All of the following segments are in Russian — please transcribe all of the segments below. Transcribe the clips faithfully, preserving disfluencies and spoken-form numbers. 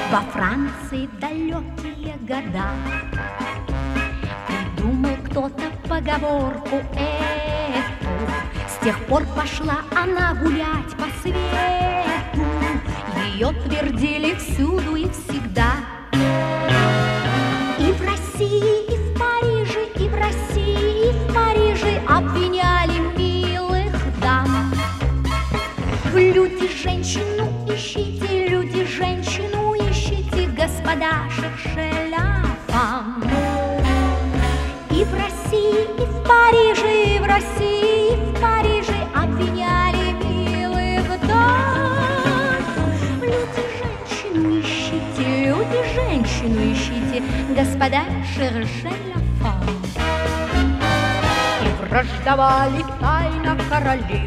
Во Франции в далекие года придумал кто-то поговорку эту. С тех пор пошла она гулять по свету. Ее твердили всюду и всегда. И в России, и в Париже, и в России, и в Париже обвиняли милых дам. Люди, женщину ищите, люди, женщину ищите, господа шершеляфам. И в России, и в Париже, и в России, и в Париже обвиняли милых дам. Люди, женщину ищите, люди, женщину ищите, господа шершеляфам. И враждовали тайно короли,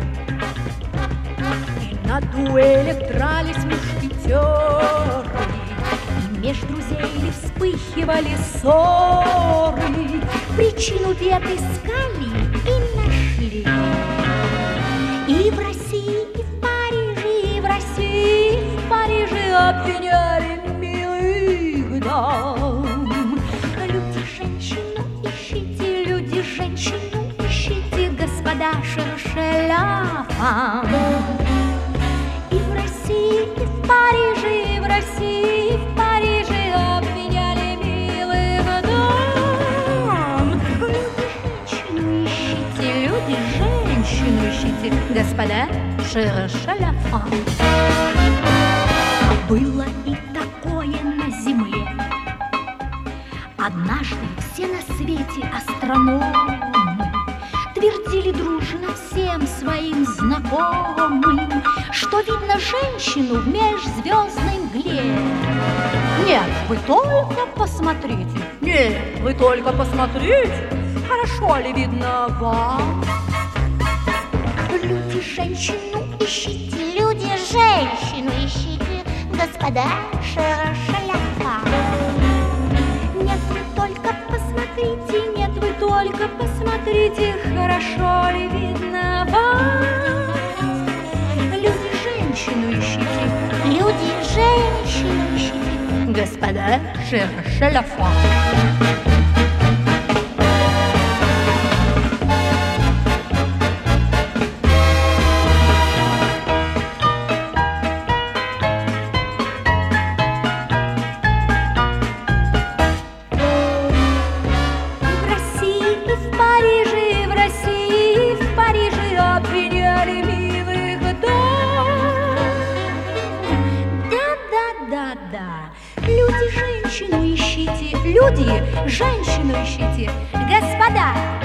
на дуэлях дрались мушкетеры, и меж друзей вспыхивали ссоры. Причину бед искали и нашли. И в России, и в Париже, и в России, и в Париже обвиняли милых дам. Люди, женщину ищите, люди, женщину ищите, господа шершеляфам. И в России, и в Париже, и в России, и в Париже обвиняли милых дам. Люди, женщину ищите, люди, женщину ищите, господа шершеляфам. А было и такое на земле. Однажды все на свете астрономы твердили дружно всем своим знакомым, что видно женщину в межзвездной мгле. Нет, вы только посмотрите, нет, вы только посмотрите, хорошо ли видно вам? Люди, женщину ищите, люди, женщину ищите, господа шершеляфам. Нет, вы только посмотрите, нет, вы только посмотрите, хорошо ли видно вам? Люди, женщину ищите, люди, женщину ищите, господа шершеляфам. Люди, женщину ищите, люди, женщину ищите, господа